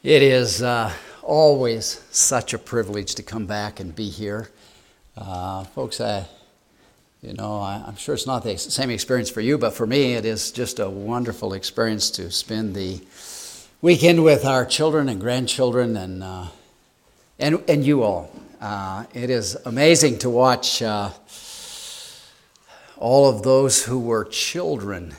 It is always such a privilege to come back and be here. Folks, I'm sure it's not the same experience for you, but for me it is just a wonderful experience to spend the weekend with our children and grandchildren and you all. It is amazing to watch all of those who were children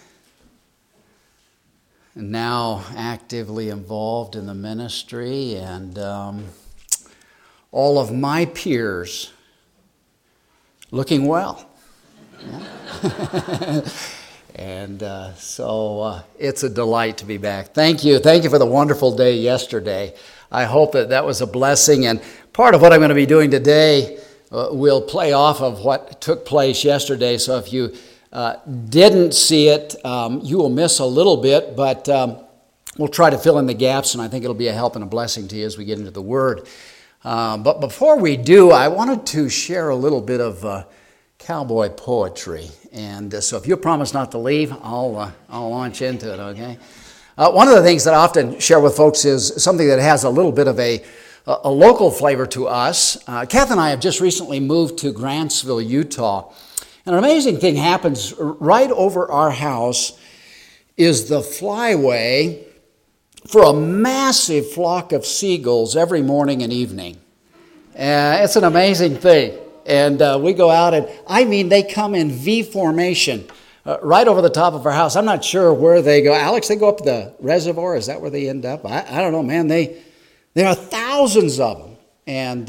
now actively involved in the ministry, and all of my peers looking well. Yeah. And so it's a delight to be back. Thank you for the wonderful day yesterday. I hope that was a blessing, and part of what I'm going to be doing today will play off of what took place yesterday. So if you didn't see it, you will miss a little bit, but we'll try to fill in the gaps, and I think it'll be a help and a blessing to you as we get into the Word. But before we do, I wanted to share a little bit of cowboy poetry, and so if you'll promise not to leave, I'll launch into it, okay? One of the things that I often share with folks is something that has a little bit of a local flavor to us. Kath and I have just recently moved to Grantsville, Utah. And an amazing thing happens right over our house is the flyway for a massive flock of seagulls every morning and evening. It's an amazing thing. And we go out and, they come in V formation right over the top of our house. I'm not sure where they go. Alex, they go up the reservoir? Is that where they end up? I don't know, man. There are thousands of them. And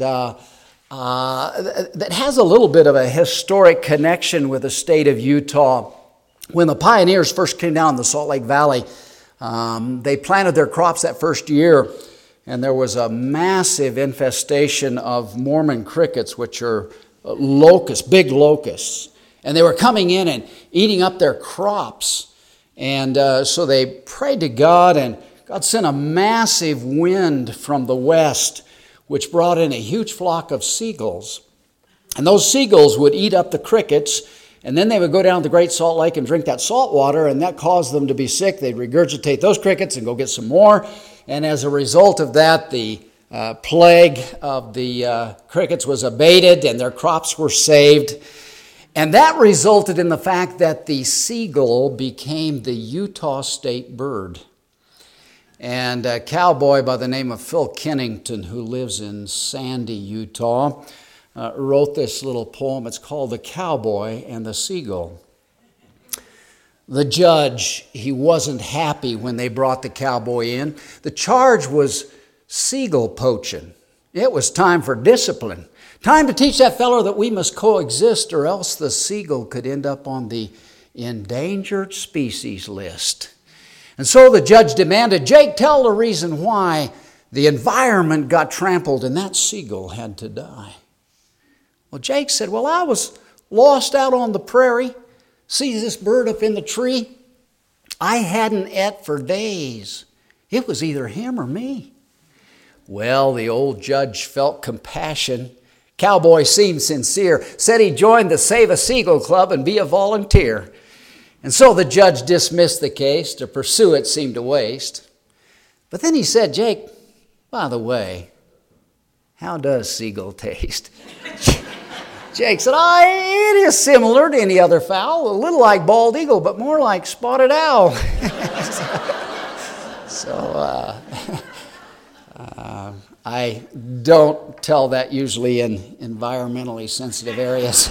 that has a little bit of a historic connection with the state of Utah. When the pioneers first came down the Salt Lake Valley, they planted their crops that first year, and there was a massive infestation of Mormon crickets, which are locusts, big locusts. And they were coming in and eating up their crops. And so they prayed to God, and God sent a massive wind from the west, which brought in a huge flock of seagulls. And those seagulls would eat up the crickets, and then they would go down to the Great Salt Lake and drink that salt water, and that caused them to be sick. They'd regurgitate those crickets and go get some more. And as a result of that, the plague of the crickets was abated, and their crops were saved. And that resulted in the fact that the seagull became the Utah state bird. And a cowboy by the name of Phil Kennington, who lives in Sandy, Utah, wrote this little poem. It's called The Cowboy and the Seagull. The judge, he wasn't happy when they brought the cowboy in. The charge was seagull poaching. It was time for discipline. Time to teach that fellow that we must coexist, or else the seagull could end up on the endangered species list. And so the judge demanded, Jake, tell the reason why the environment got trampled and that seagull had to die. Well, Jake said, I was lost out on the prairie. See this bird up in the tree? I hadn't ate for days. It was either him or me. Well, the old judge felt compassion. Cowboy seemed sincere, said he'd join the Save a Seagull Club and be a volunteer. And so the judge dismissed the case. To pursue it seemed a waste. But then he said, Jake, by the way, how does seagull taste? Jake said, it is similar to any other fowl, a little like bald eagle, but more like spotted owl. So I don't tell that usually in environmentally sensitive areas.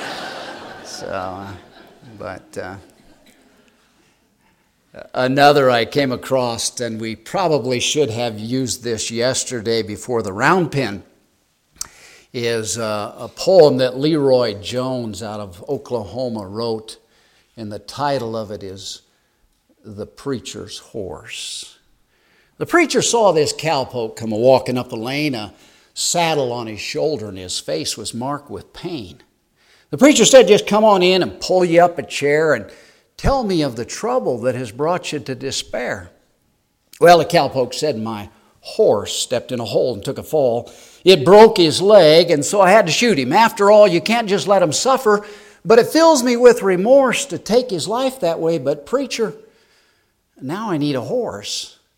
Another I came across, and we probably should have used this yesterday before the round pen, is a poem that Leroy Jones out of Oklahoma wrote, and the title of it is The Preacher's Horse. The preacher saw this cowpoke come walking up the lane, a saddle on his shoulder, and his face was marked with pain. The preacher said, just come on in and pull you up a chair and tell me of the trouble that has brought you to despair. Well, the cowpoke said, my horse stepped in a hole and took a fall. It broke his leg, and so I had to shoot him. After all, you can't just let him suffer, but it fills me with remorse to take his life that way. But preacher, now I need a horse.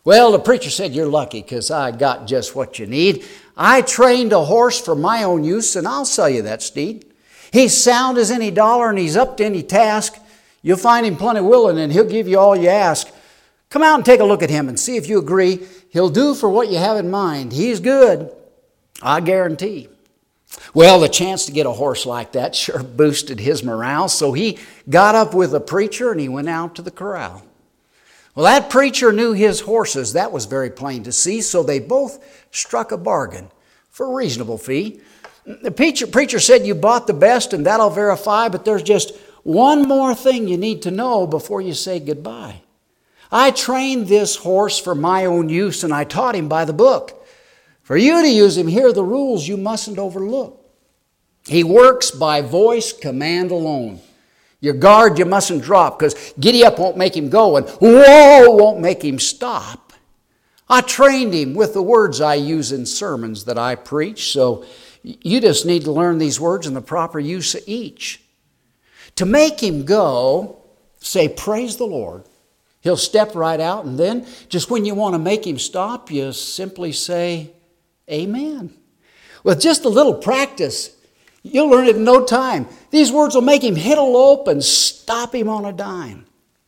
Well, the preacher said, you're lucky because I got just what you need. I trained a horse for my own use, and I'll sell you that steed. He's sound as any dollar, and he's up to any task. You'll find him plenty willing, and he'll give you all you ask. Come out and take a look at him and see if you agree. He'll do for what you have in mind. He's good, I guarantee. Well, the chance to get a horse like that sure boosted his morale, so he got up with the preacher and he went out to the corral. Well, that preacher knew his horses. That was very plain to see, so they both struck a bargain for a reasonable fee. The preacher said, you bought the best and that'll verify, but there's just one more thing you need to know before you say goodbye. I trained this horse for my own use and I taught him by the book. For you to use him, here are the rules you mustn't overlook. He works by voice command alone. Your guard you mustn't drop, because giddy up won't make him go and whoa won't make him stop. I trained him with the words I use in sermons that I preach, so you just need to learn these words and the proper use of each. To make him go, say, praise the Lord. He'll step right out, and then just when you want to make him stop, you simply say, amen. With just a little practice, you'll learn it in no time. These words will make him hit a lope and stop him on a dime.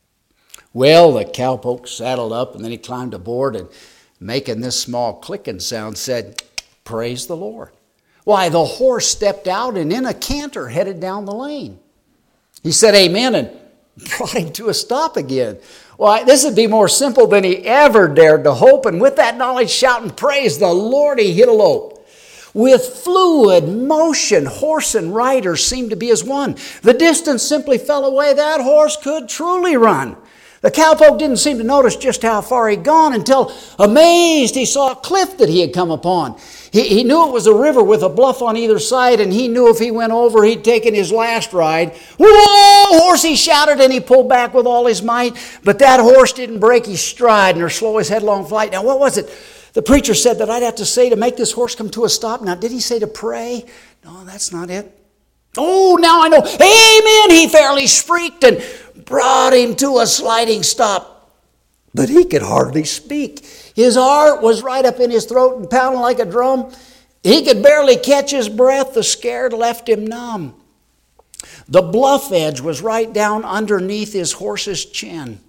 Well, the cowpoke saddled up and then he climbed aboard and making this small clicking sound said, praise the Lord. Why, the horse stepped out and in a canter headed down the lane. He said amen and brought him to a stop again. Why, this would be more simple than he ever dared to hope, and with that knowledge shouting praise the Lord, he hit a lope. With fluid motion, horse and rider seemed to be as one. The distance simply fell away. That horse could truly run. The cowpoke didn't seem to notice just how far he'd gone until, amazed, he saw a cliff that he had come upon. He knew it was a river with a bluff on either side, and he knew if he went over, he'd taken his last ride. Whoa, horse, he shouted, and he pulled back with all his might. But that horse didn't break his stride nor slow his headlong flight. Now, what was it the preacher said that I'd have to say to make this horse come to a stop? Now, did he say to pray? No, that's not it. Oh, now I know. Amen, he fairly shrieked and brought him to a sliding stop. But he could hardly speak. His heart was right up in his throat and pounding like a drum. He could barely catch his breath. The scare left him numb. The bluff edge was right down underneath his horse's chin.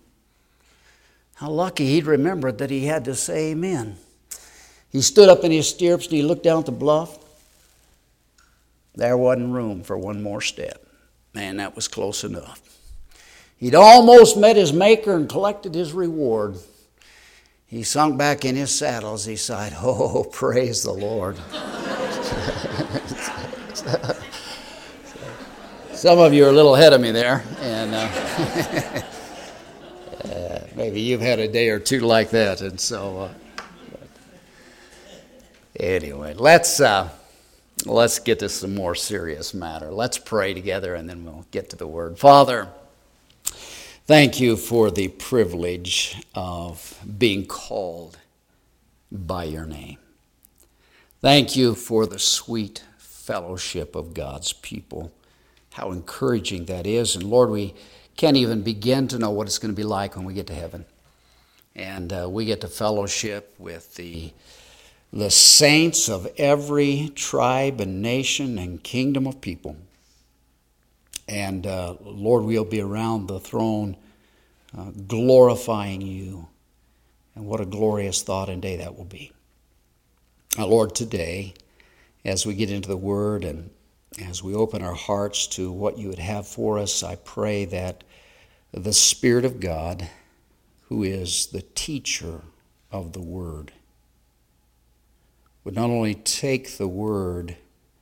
How lucky he'd remembered that he had to say amen. He stood up in his stirrups and he looked down at the bluff. There wasn't room for one more step. Man, that was close enough. He'd almost met his maker and collected his reward. He sunk back in his saddle as he sighed, oh, praise the Lord. Some of you are a little ahead of me there, and maybe you've had a day or two like that. And so, anyway, let's get to some more serious matter. Let's pray together, and then we'll get to the Word. Father, thank you for the privilege of being called by your name. Thank you for the sweet fellowship of God's people. How encouraging that is. And Lord, we can't even begin to know what it's going to be like when we get to heaven. And we get to fellowship with the saints of every tribe and nation and kingdom of people. And Lord, we'll be around the throne glorifying you. And what a glorious thought and day that will be. Lord, today, as we get into the Word and as we open our hearts to what you would have for us, I pray that the Spirit of God, who is the teacher of the Word, would not only take the Word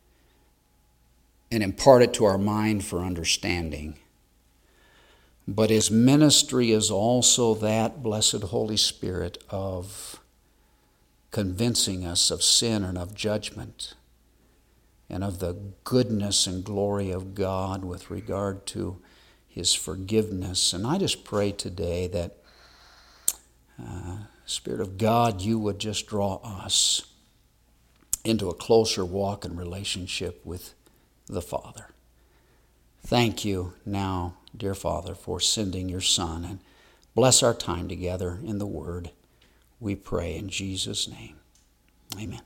and impart it to our mind for understanding, but his ministry is also that blessed Holy Spirit of convincing us of sin and of judgment and of the goodness and glory of God with regard to his forgiveness. And I just pray today that, Spirit of God, you would just draw us into a closer walk and relationship with the Father. Thank you now, dear Father, for sending your Son, and bless our time together in the Word. we pray in Jesus' name. Amen.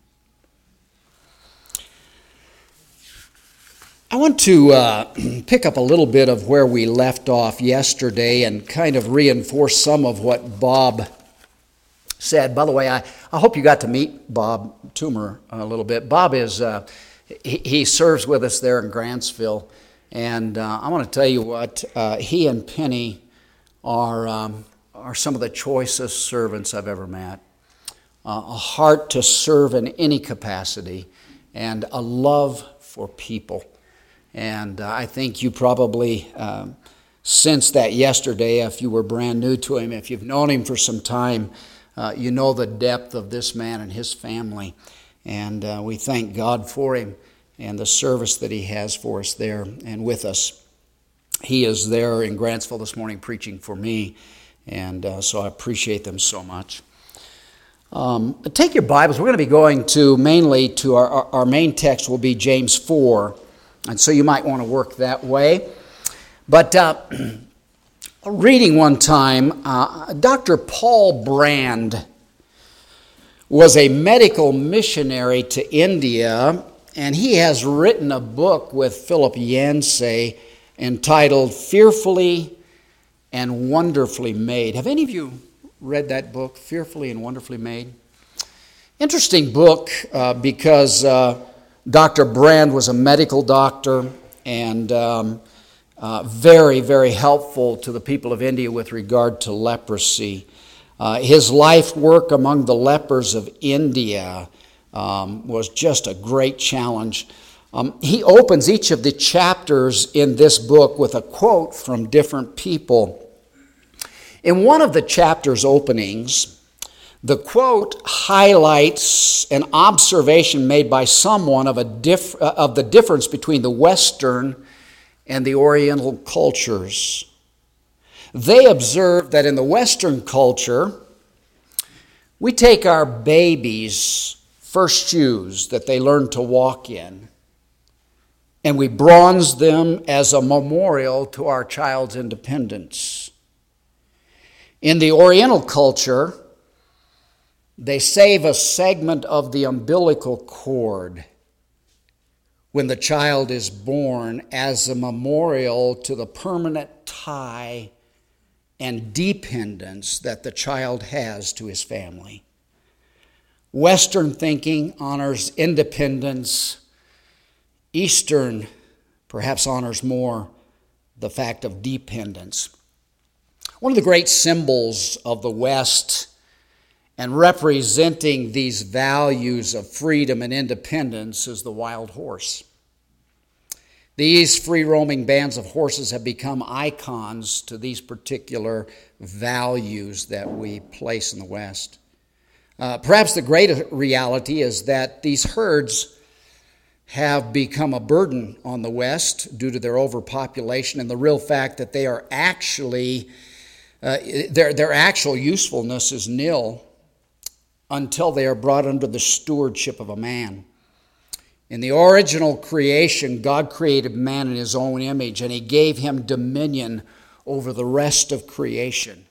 I want to pick up a little bit of where we left off yesterday and kind of reinforce some of what Bob said. By the way, I hope you got to meet Bob Toomer a little bit. Bob is, he serves with us there in Grantsville, and I want to tell you what, he and Penny are some of the choicest servants I've ever met. A heart to serve in any capacity, and a love for people. And I think you probably sensed that yesterday if you were brand new to him. If you've known him for some time, you know the depth of this man and his family. And we thank God for him and the service that he has for us there and with us. He is there in Grantsville this morning preaching for me, and so I appreciate them so much. Take your Bibles. We're going to be going to mainly to our main text will be James 4. And so you might want to work that way. But reading one time, Dr. Paul Brand was a medical missionary to India, and he has written a book with Philip Yancey entitled Fearfully and Wonderfully Made. Have any of you read that book, Fearfully and Wonderfully Made? Interesting book because Dr. Brand was a medical doctor and very, very helpful to the people of India with regard to leprosy. His life work among the lepers of India was just a great challenge. He opens each of the chapters in this book with a quote from different people. In one of the chapter's openings, the quote highlights an observation made by someone of the difference between the Western and the Oriental cultures. They observed that in the Western culture, we take our babies' first shoes that they learn to walk in, and we bronze them as a memorial to our child's independence. In the Oriental culture, they save a segment of the umbilical cord when the child is born as a memorial to the permanent tie and dependence that the child has to his family. Western thinking honors independence. Eastern perhaps honors more the fact of dependence. One of the great symbols of the West and representing these values of freedom and independence is the wild horse. These free-roaming bands of horses have become icons to these particular values that we place in the West. Perhaps the greater reality is that these herds have become a burden on the West due to their overpopulation and the real fact that they are actually, their actual usefulness is nil until they are brought under the stewardship of a man. In the original creation, God created man in his own image, and he gave him dominion over the rest of creation.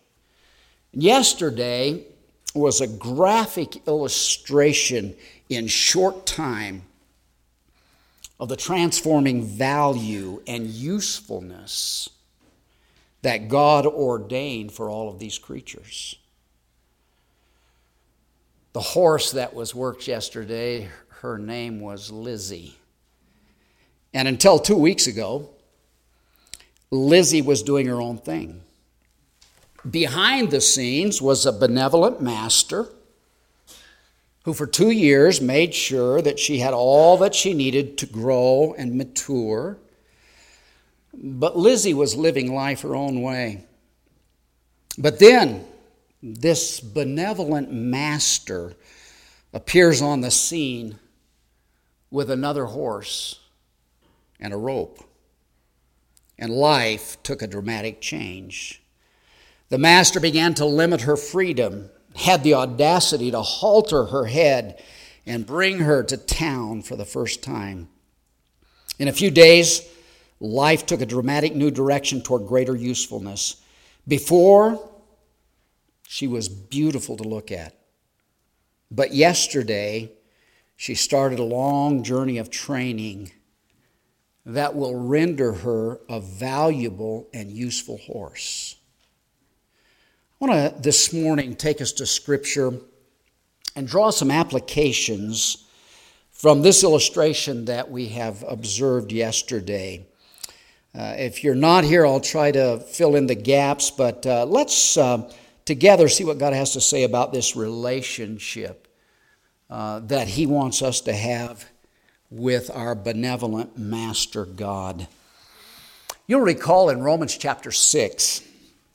Yesterday was a graphic illustration in short time of the transforming value and usefulness that God ordained for all of these creatures. The horse that was worked yesterday, her name was Lizzie. And until 2 weeks ago, Lizzie was doing her own thing. Behind the scenes was a benevolent master who for 2 years made sure that she had all that she needed to grow and mature. But Lizzie was living life her own way. But then this benevolent master appears on the scene with another horse and a rope. And life took a dramatic change. The master began to limit her freedom, had the audacity to halter her head and bring her to town for the first time. In a few days, life took a dramatic new direction toward greater usefulness. Before, she was beautiful to look at. But yesterday, she started a long journey of training that will render her a valuable and useful horse. I want to this morning take us to Scripture and draw some applications from this illustration that we have observed yesterday. If you're not here, I'll try to fill in the gaps, but let's together see what God has to say about this relationship that He wants us to have with our benevolent Master God. You'll recall in Romans chapter 6,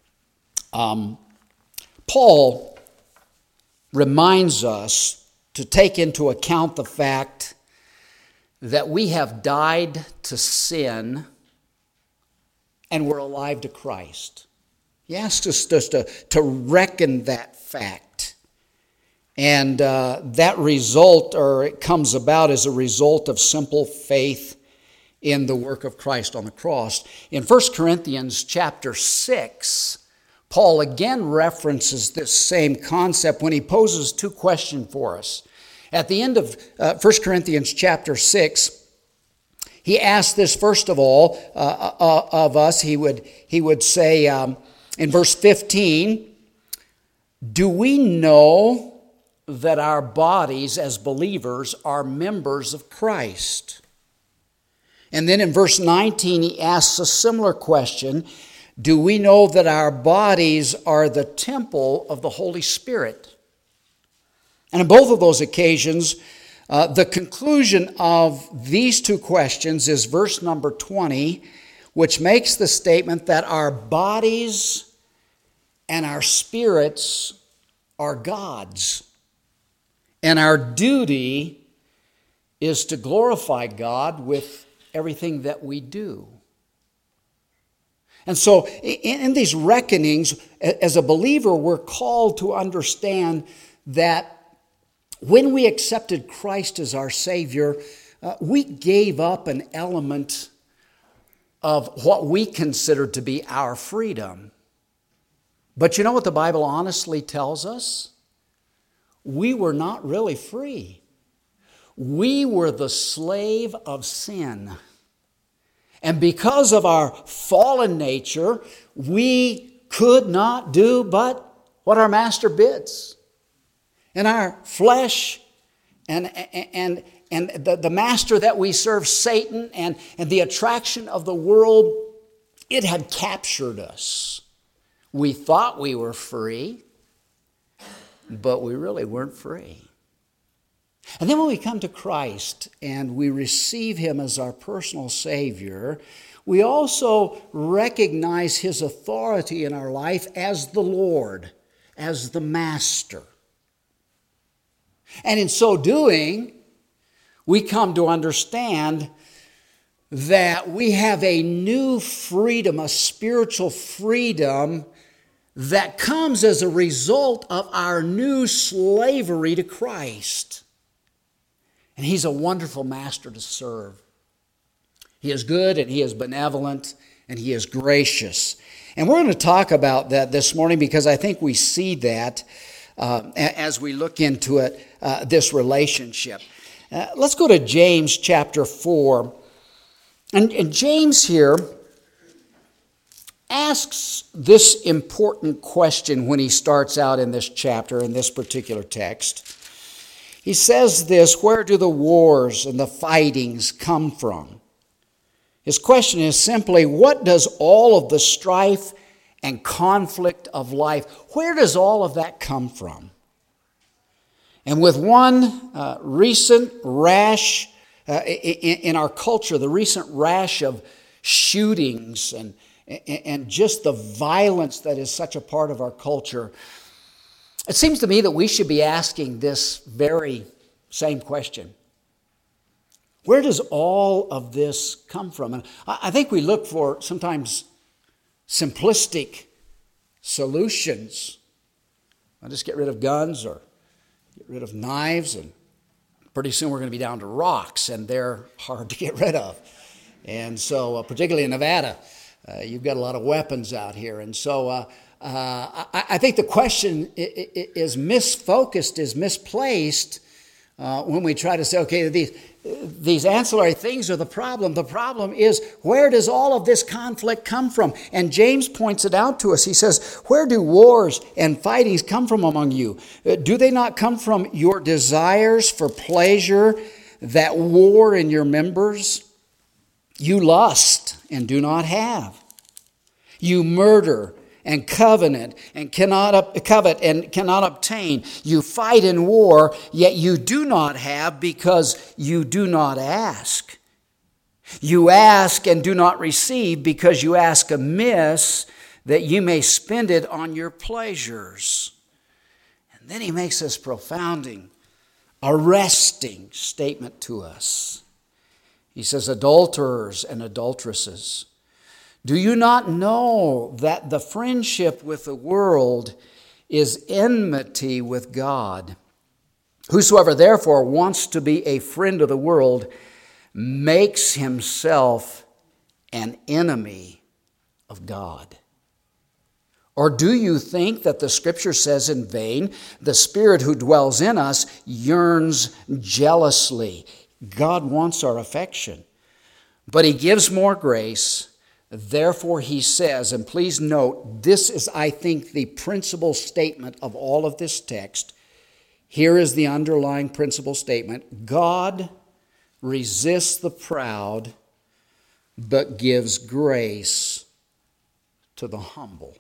Paul reminds us to take into account the fact that we have died to sin and we're alive to Christ. He asks us just to reckon that fact. And that result, or it comes about as a result of simple faith in the work of Christ on the cross. In 1 Corinthians chapter 6, Paul again references this same concept when he poses two questions for us. At the end of 1 Corinthians chapter 6, he asks this first of all of us. He would say in verse 15, do we know that our bodies as believers are members of Christ? And then in verse 19, he asks a similar question. Do we know that our bodies are the temple of the Holy Spirit? And on both of those occasions, the conclusion of these two questions is verse number 20, which makes the statement that our bodies and our spirits are God's. And our duty is to glorify God with everything that we do. And so in these reckonings, as a believer, we're called to understand that when we accepted Christ as our Savior, we gave up an element of what we considered to be our freedom. But you know what the Bible honestly tells us? We were not really free. We were the slave of sin. And because of our fallen nature, we could not do but what our master bids. And our flesh and the master that we serve, Satan, and the attraction of the world, it had captured us. We thought we were free, but we really weren't free. And then when we come to Christ and we receive Him as our personal Savior, we also recognize His authority in our life as the Lord, as the Master. And in so doing, we come to understand that we have a new freedom, a spiritual freedom that comes as a result of our new slavery to Christ. And He's a wonderful master to serve. He is good and He is benevolent and He is gracious. And we're going to talk about that this morning because I think we see that as we look into it, this relationship. Let's go to James chapter 4. And James here asks this important question when he starts out in this chapter, in this particular text. He says this, where do the wars and the fightings come from? His question is simply, what does all of the strife and conflict of life, where does all of that come from? And with one recent rash in our culture, the recent rash of shootings and just the violence that is such a part of our culture, it seems to me that we should be asking this very same question. Where does all of this come from? And I think we look for sometimes simplistic solutions. I'll just get rid of guns or get rid of knives, and pretty soon we're going to be down to rocks, and they're hard to get rid of. And so, particularly in Nevada, you've got a lot of weapons out here. And so I I think the question is misfocused, is misplaced when we try to say, okay, these ancillary things are the problem. The problem is, where does all of this conflict come from? And James points it out to us. He says, where do wars and fightings come from among you? Do they not come from your desires for pleasure that war in your members? You lust and do not have. You murder and covet and cannot obtain. You fight in war, yet you do not have because you do not ask. You ask and do not receive because you ask amiss, that you may spend it on your pleasures. And then he makes this profounding, arresting statement to us. He says, adulterers and adulteresses, do you not know that the friendship with the world is enmity with God? Whosoever therefore wants to be a friend of the world makes himself an enemy of God. Or do you think that the Scripture says in vain, the Spirit who dwells in us yearns jealously? God wants our affection, but He gives more grace. Therefore, he says, and please note, this is, I think, the principal statement of all of this text. Here is the underlying principal statement. God resists the proud, but gives grace to the humble.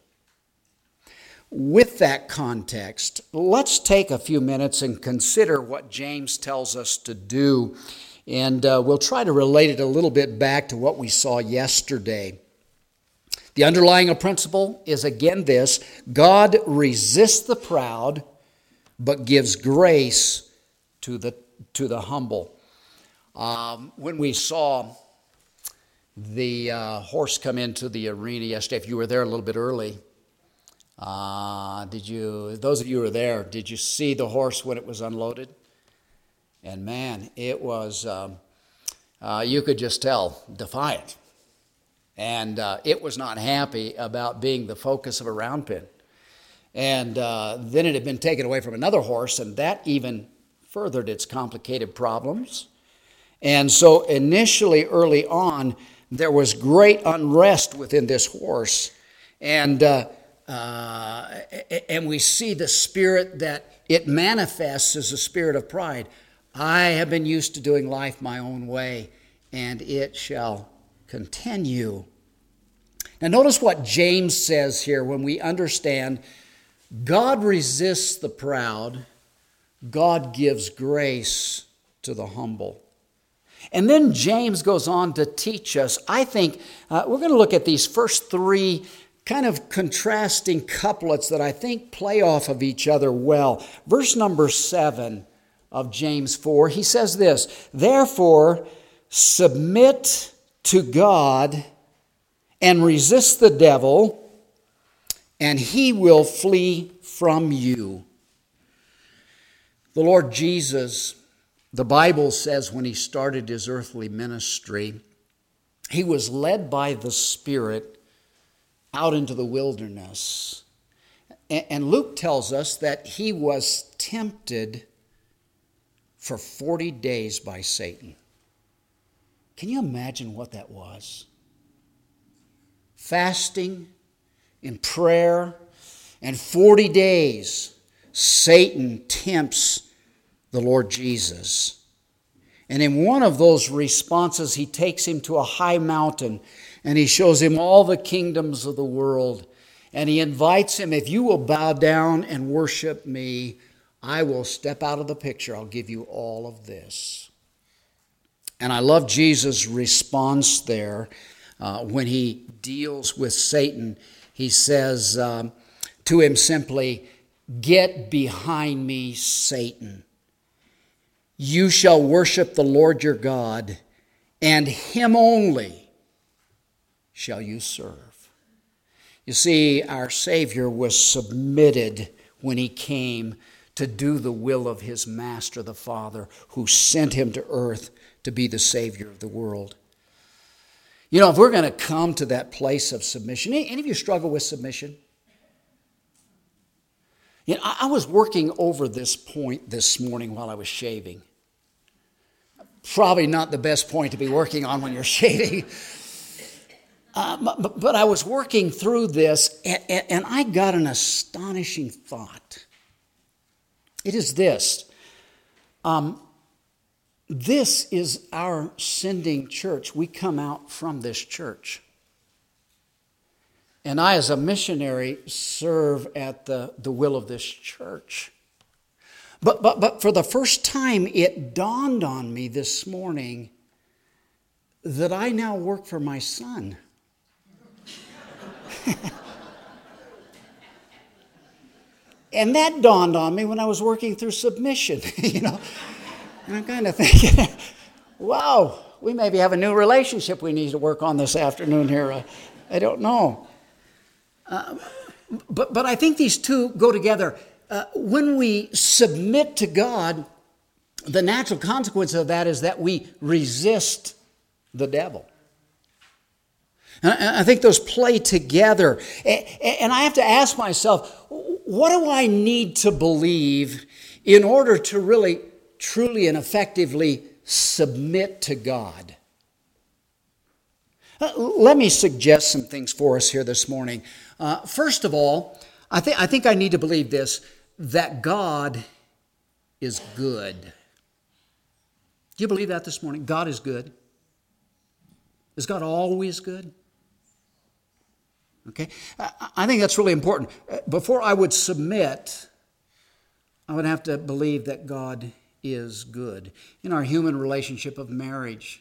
With that context, let's take a few minutes and consider what James tells us to do. And we'll try to relate it a little bit back to what we saw yesterday. The underlying principle is again this: God resists the proud, but gives grace to the humble. When we saw the horse come into the arena yesterday, if you were there a little bit early, those of you who were there, did you see the horse when it was unloaded? And man, it was, you could just tell, defiant. And it was not happy about being the focus of a round pen. And then it had been taken away from another horse, and that even furthered its complicated problems. And so initially, early on, there was great unrest within this horse. And we see the spirit that it manifests as a spirit of pride. I have been used to doing life my own way, and it shall continue. Now notice what James says here when we understand God resists the proud, God gives grace to the humble. And then James goes on to teach us, I think, we're going to look at these first three kind of contrasting couplets that I think play off of each other well. Verse number 7 of James 4, he says this: therefore, submit to God and resist the devil, and he will flee from you. The Lord Jesus, the Bible says, when he started his earthly ministry, he was led by the Spirit out into the wilderness. And Luke tells us that he was tempted for 40 days by Satan. Can you imagine what that was? Fasting and prayer, and 40 days, Satan tempts the Lord Jesus. And in one of those responses, he takes him to a high mountain, and he shows him all the kingdoms of the world. And he invites him, if you will bow down and worship me, I will step out of the picture. I'll give you all of this. And I love Jesus' response there when he deals with Satan. He says to him simply, "Get behind me, Satan. You shall worship the Lord your God, and him only shall you serve." You see, our Savior was submitted when he came to do the will of his Master, the Father, who sent him to earth to be the Savior of the world. You know, if we're going to come to that place of submission, any of you struggle with submission? I was working over this point this morning while I was shaving. Probably not the best point to be working on when you're shaving. But I was working through this, and I got an astonishing thought. It is this. This is our sending church. We come out from this church. And I, as a missionary, serve at the will of this church. But for the first time, it dawned on me this morning that I now work for my son. And that dawned on me when I was working through submission, And I'm kind of thinking, wow, we maybe have a new relationship we need to work on this afternoon here. I don't know. But I think these two go together. When we submit to God, the natural consequence of that is that we resist the devil. And I think those play together. And I have to ask myself, what do I need to believe in order to really, truly, and effectively submit to God? Let me suggest some things for us here this morning. First of all, I think I need to believe this, that God is good. Do you believe that this morning? God is good. Is God always good? Okay, I think that's really important. Before I would submit, I would have to believe that God is good. In our human relationship of marriage,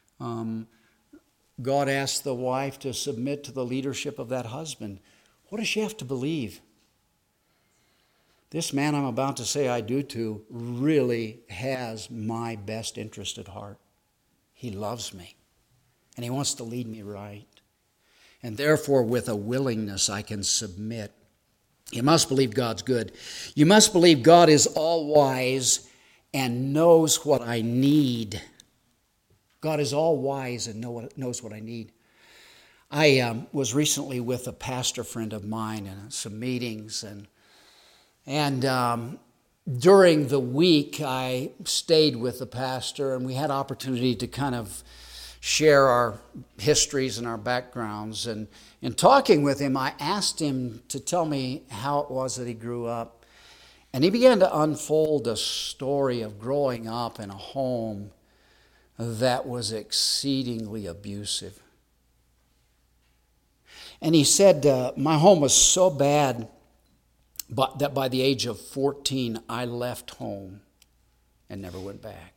God asks the wife to submit to the leadership of that husband. What does she have to believe? This man I'm about to say I do to really has my best interest at heart. He loves me, and he wants to lead me right. And therefore, with a willingness, I can submit. You must believe God's good. You must believe God is all-wise and knows what I need. God is all-wise and knows what I need. I was recently with a pastor friend of mine in some meetings, and during the week, I stayed with the pastor, and we had opportunity to kind of share our histories and our backgrounds. And in talking with him, I asked him to tell me how it was that he grew up. And he began to unfold a story of growing up in a home that was exceedingly abusive. And he said, my home was so bad that by the age of 14, I left home and never went back.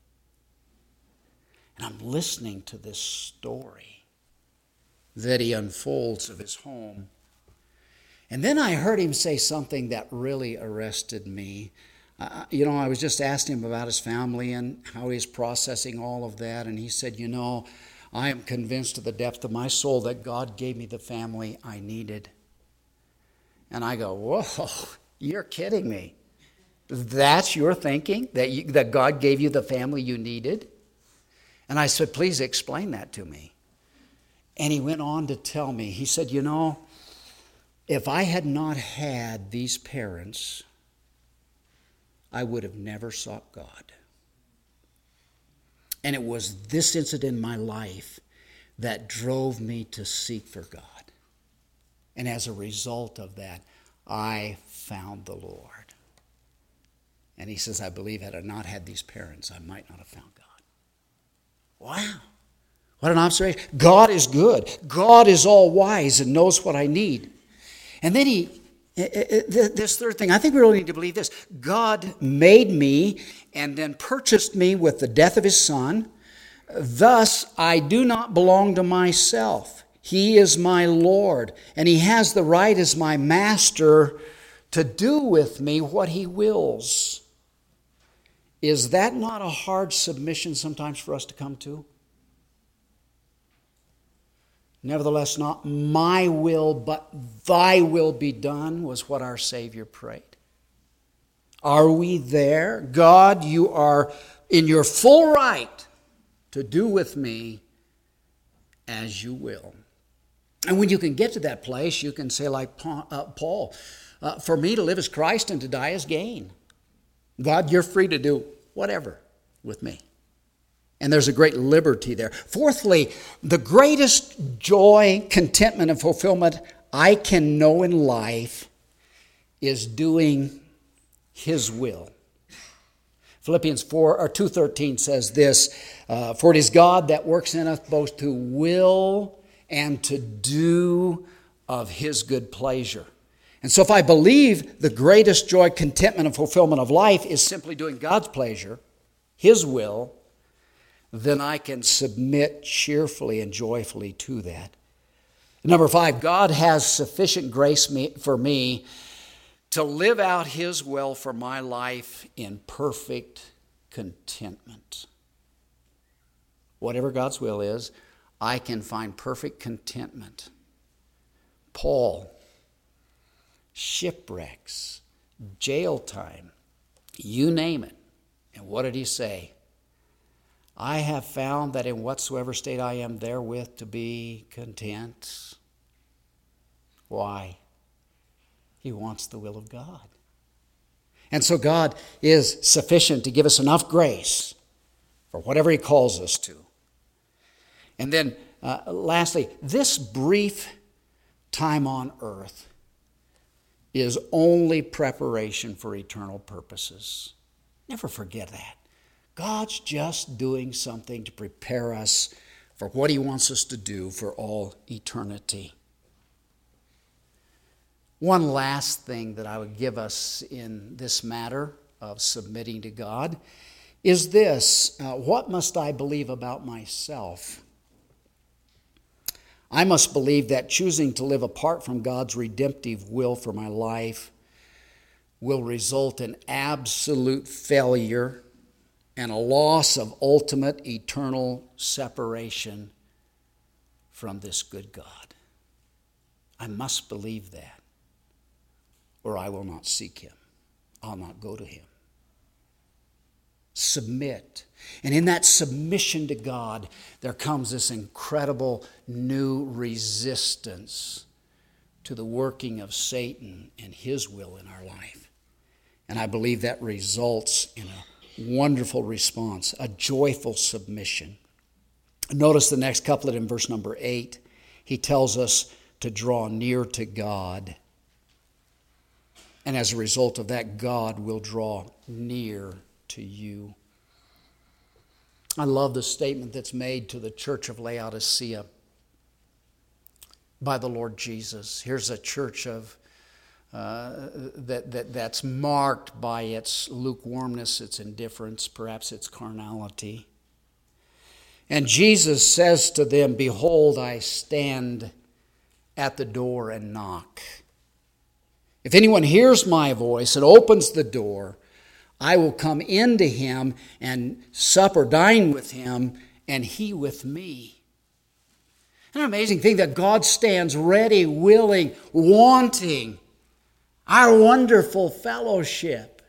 And I'm listening to this story that he unfolds of his home. And then I heard him say something that really arrested me. I was just asking him about his family and how he's processing all of that. And he said, I am convinced to the depth of my soul that God gave me the family I needed. And I go, whoa, you're kidding me. That's your thinking, that God gave you the family you needed? And I said, please explain that to me. And he went on to tell me, he said, if I had not had these parents, I would have never sought God. And it was this incident in my life that drove me to seek for God. And as a result of that, I found the Lord. And he says, I believe had I not had these parents, I might not have found God. Wow. What an observation. God is good. God is all wise and knows what I need. And then this third thing, I think we really need to believe this. God made me and then purchased me with the death of his son. Thus, I do not belong to myself. He is my Lord, and he has the right as my master to do with me what he wills. Is that not a hard submission sometimes for us to come to? Nevertheless, not my will, but thy will be done, was what our Savior prayed. Are we there? God, you are in your full right to do with me as you will. And when you can get to that place, you can say like Paul, For me to live as Christ and to die as gain. God, you're free to do whatever with me. And there's a great liberty there. Fourthly, the greatest joy, contentment, and fulfillment I can know in life is doing His will. Philippians 2:13 says this, for it is God that works in us both to will and to do of His good pleasure. And so if I believe the greatest joy, contentment, and fulfillment of life is simply doing God's pleasure, His will, then I can submit cheerfully and joyfully to that. Number 5, God has sufficient grace for me to live out His will for my life in perfect contentment. Whatever God's will is, I can find perfect contentment. Paul, shipwrecks, jail time, you name it. And what did he say? I have found that in whatsoever state I am therewith to be content. Why? He wants the will of God. And so God is sufficient to give us enough grace for whatever He calls us to. And then lastly, this brief time on earth is only preparation for eternal purposes. Never forget that. God's just doing something to prepare us for what He wants us to do for all eternity. One last thing that I would give us in this matter of submitting to God is this. What must I believe about myself? I must believe that choosing to live apart from God's redemptive will for my life will result in absolute failure and a loss of ultimate eternal separation from this good God. I must believe that, or I will not seek Him. I'll not go to Him. Submit. And in that submission to God, there comes this incredible new resistance to the working of Satan and his will in our life. And I believe that results in a wonderful response, a joyful submission. Notice the next couplet in verse number 8. He tells us to draw near to God. And as a result of that, God will draw near to you. I love the statement that's made to the church of Laodicea by the Lord Jesus. Here's a church of that's marked by its lukewarmness, its indifference, perhaps its carnality. And Jesus says to them, behold, I stand at the door and knock. If anyone hears my voice and opens the door, I will come into him and sup or dine with him, and he with me. An amazing thing that God stands ready, willing, wanting our wonderful fellowship.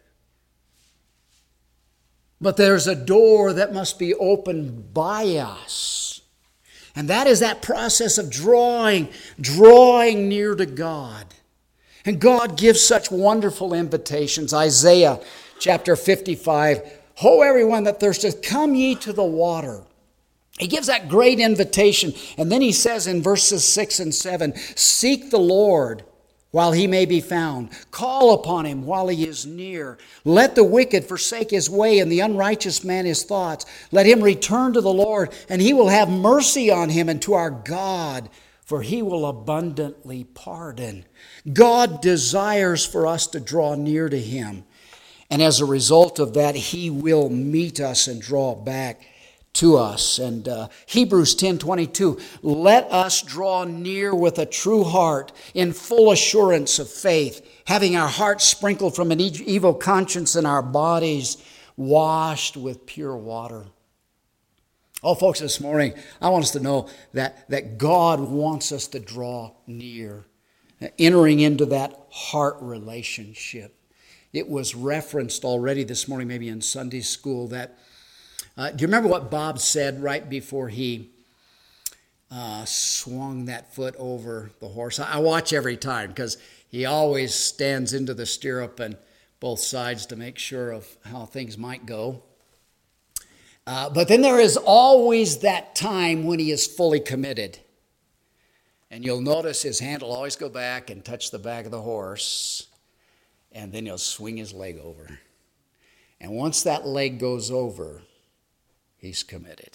But there's a door that must be opened by us. And that is that process of drawing near to God. And God gives such wonderful invitations. Isaiah chapter 55, ho, everyone that thirsteth, come ye to the water. He gives that great invitation. And then he says in verses 6 and 7, seek the Lord while he may be found. Call upon him while he is near. Let the wicked forsake his way and the unrighteous man his thoughts. Let him return to the Lord, and he will have mercy on him, and to our God, for he will abundantly pardon. God desires for us to draw near to him. And as a result of that, he will meet us and draw back to us. And Hebrews 10:22, let us draw near with a true heart in full assurance of faith, having our hearts sprinkled from an evil conscience and our bodies washed with pure water. Oh, folks, this morning, I want us to know that God wants us to draw near, entering into that heart relationship. It was referenced already this morning, maybe in Sunday school, that do you remember what Bob said right before he swung that foot over the horse. I watch every time because he always stands into the stirrup and both sides to make sure of how things might go. But then there is always that time when he is fully committed. And you'll notice his hand will always go back and touch the back of the horse, and then he'll swing his leg over. And once that leg goes over, he's committed.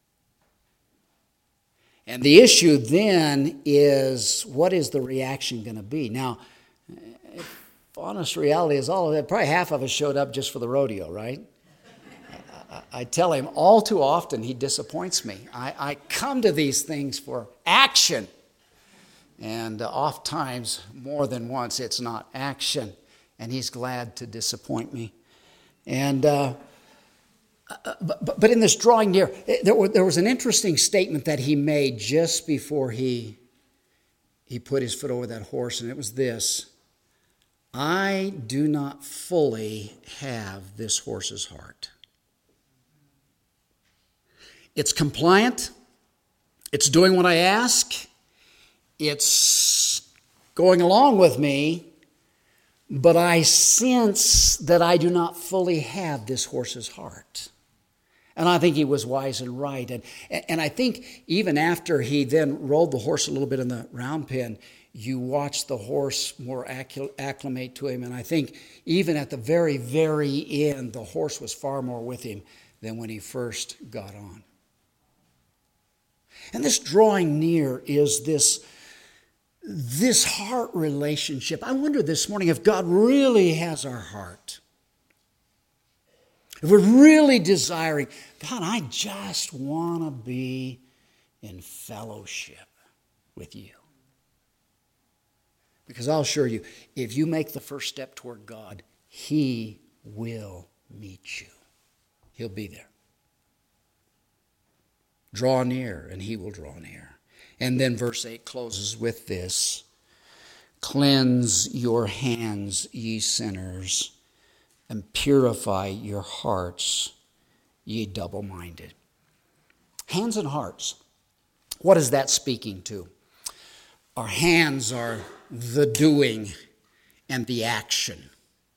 And the issue then is, what is the reaction going to be? Now, honest reality is all of that. Probably half of us showed up just for the rodeo, right? I tell him all too often he disappoints me. I come to these things for action. And oft times, more than once, it's not action. And he's glad to disappoint me. And but in this drawing near, there was an interesting statement that he made just before he put his foot over that horse, and it was this: I do not fully have this horse's heart. It's compliant. It's doing what I ask. It's going along with me, but I sense that I do not fully have this horse's heart. And I think he was wise and right. And I think even after he then rolled the horse a little bit in the round pen, you watch the horse more acclimate to him. And I think even at the very, very end, the horse was far more with him than when he first got on. And this drawing near is this heart relationship. I wonder this morning if God really has our heart. If we're really desiring, God, I just want to be in fellowship with you. Because I'll assure you, if you make the first step toward God, He will meet you. He'll be there. Draw near, and He will draw near. And then verse 8 closes with this: cleanse your hands, ye sinners, and purify your hearts, ye double-minded. Hands and hearts. What is that speaking to? Our hands are the doing and the action.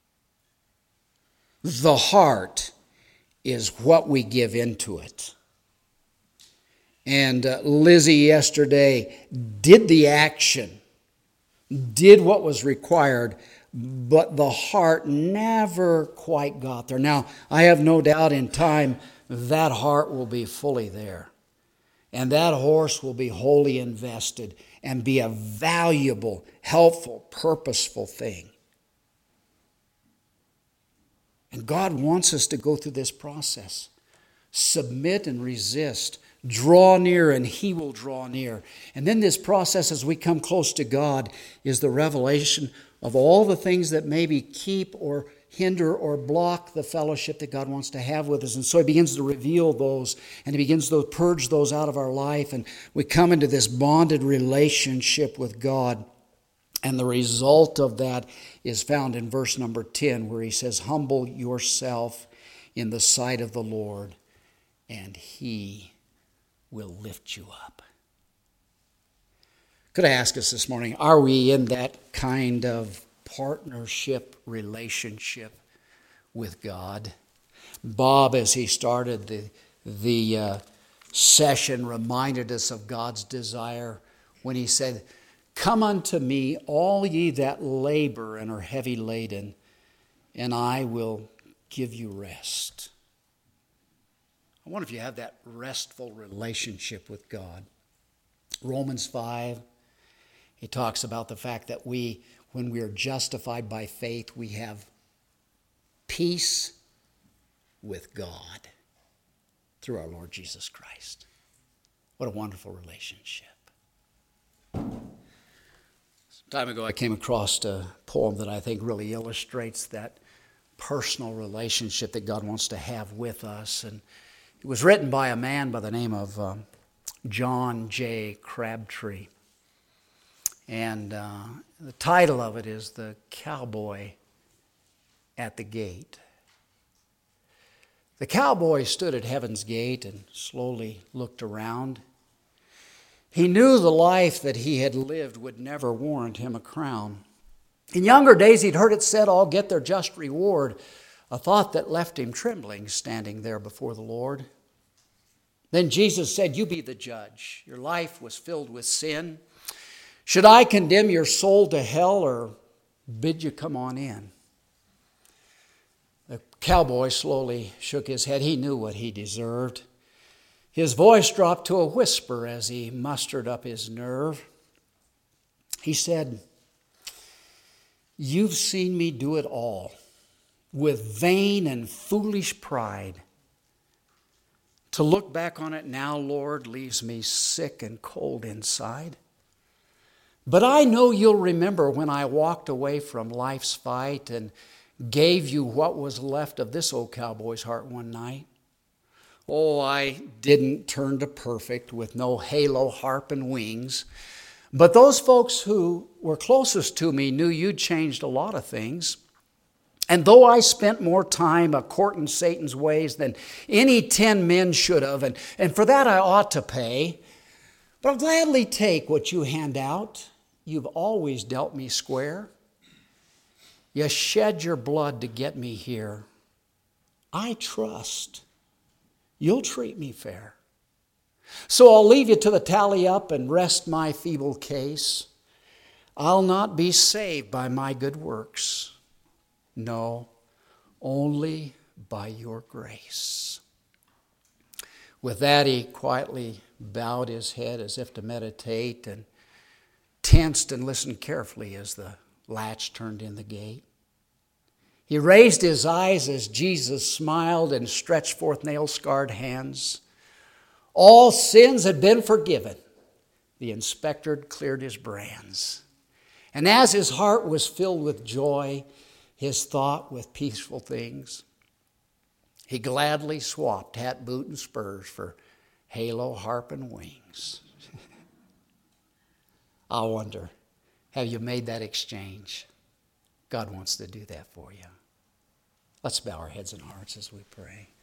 The heart is what we give into it. And Lizzie yesterday did the action, did what was required, but the heart never quite got there. Now, I have no doubt in time that heart will be fully there. And that horse will be wholly invested and be a valuable, helpful, purposeful thing. And God wants us to go through this process. Submit and resist. Draw near and He will draw near. And then this process as we come close to God is the revelation of all the things that maybe keep or hinder or block the fellowship that God wants to have with us. And so He begins to reveal those, and He begins to purge those out of our life. And we come into this bonded relationship with God. And the result of that is found in verse number 10, where He says, humble yourself in the sight of the Lord, and He will lift you up. Could I ask us this morning, are we in that kind of partnership relationship with God? Bob, as he started the session, reminded us of God's desire when he said, come unto me, all ye that labor and are heavy laden, and I will give you rest. I wonder if you have that restful relationship with God. Romans 5, he talks about the fact that when we are justified by faith, we have peace with God through our Lord Jesus Christ. What a wonderful relationship. Some time ago, I came across a poem that I think really illustrates that personal relationship that God wants to have with us. And it was written by a man by the name of John J. Crabtree. And the title of it is The Cowboy at the Gate. The cowboy stood at heaven's gate and slowly looked around. He knew the life that he had lived would never warrant him a crown. In younger days, he'd heard it said, all get their just reward, a thought that left him trembling, standing there before the Lord. Then Jesus said, you be the judge. Your life was filled with sin. Should I condemn your soul to hell or bid you come on in? The cowboy slowly shook his head. He knew what he deserved. His voice dropped to a whisper as he mustered up his nerve. He said, you've seen me do it all with vain and foolish pride. To look back on it now, Lord, leaves me sick and cold inside. But I know you'll remember when I walked away from life's fight and gave you what was left of this old cowboy's heart one night. Oh, I didn't turn to perfect with no halo, harp, and wings. But those folks who were closest to me knew you'd changed a lot of things. And though I spent more time a-courting Satan's ways than any 10 men should have, and for that I ought to pay, but I'll gladly take what you hand out. You've always dealt me square. You shed your blood to get me here. I trust you'll treat me fair. So I'll leave you to the tally up and rest my feeble case. I'll not be saved by my good works. No, only by your grace. With that, he quietly bowed his head as if to meditate and tensed and listened carefully as the latch turned in the gate. He raised his eyes as Jesus smiled and stretched forth nail-scarred hands. All sins had been forgiven. The inspector cleared his brands. And as his heart was filled with joy, his thought with peaceful things, he gladly swapped hat, boot, and spurs for halo, harp, and wings. I wonder, have you made that exchange? God wants to do that for you. Let's bow our heads and hearts as we pray.